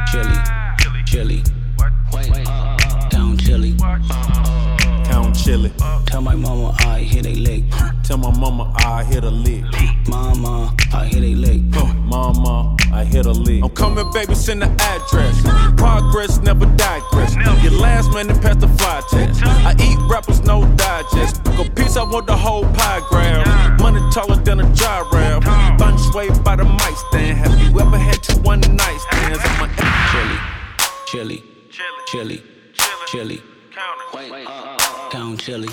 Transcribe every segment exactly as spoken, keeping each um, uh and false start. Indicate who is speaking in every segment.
Speaker 1: Chili, chili, count chili,
Speaker 2: count chili.
Speaker 1: Tell my mama I hit a lick.
Speaker 2: Tell my mama I hit a lick.
Speaker 1: Mama, I hit a lick.
Speaker 2: Mama, I hit a lick. I'm coming, baby, send the address. Progress never digress. Your last minute past the fly test. I eat rappers, no digest. Go piece, I want the whole pie grab. Money taller than a gyraf. Fun sway by the mic stand. Have you ever had two one night stands? I'm a
Speaker 1: chili, chili, chili, chili, count chili.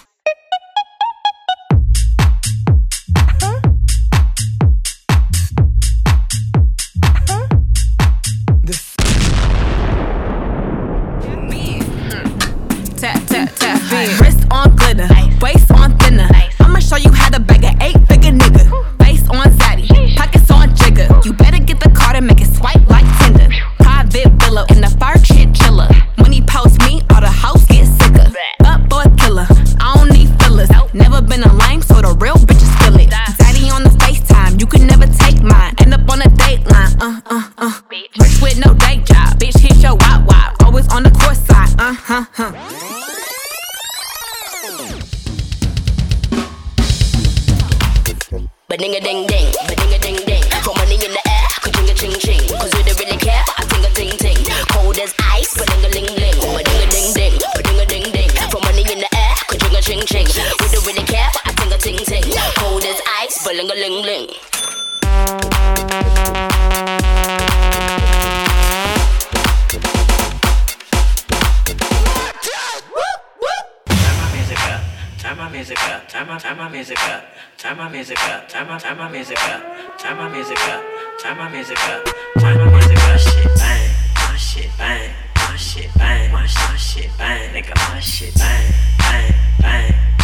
Speaker 3: Wrist on glitter, waist on thinner. I'ma show you how to bag an eight-figure nigga. Face on zaddy, pockets on jigger. You better get the card and make it swipe like Tinder. Private villa in the fur shit chiller. When he post me, all the house get sicker. Up boy killer, I don't need fillers. Never been a lame, so the real bitches feel it. Zaddy on the FaceTime, you can never take mine. End up on a dateline, uh uh uh. Rich with no day job, bitch hit your wop wop. Always on the course side, uh huh huh.
Speaker 4: Ba-ding a ding ding, ba-ding a ding ding. Throw money in the air, ka-ching a ching ching. Cause we don't really care, I ting a ting ting. Cold as ice, ba-ding a ling ling. Ba-ding a ding ding, ba-ding a ding ding. Throw money in the air, ka-ching a ching ching. We don't really care, I ting a ting ting. Cold as ice, ba-ling a ling ling.
Speaker 5: Turn my music up, turn my, turn my music up, turn my music up, turn my, turn my music up, turn my music up, turn my music up, turn my music up. Shit bang, my shit bang, my shit bang, my shit bang, nigga, my shit bang, bang, bang.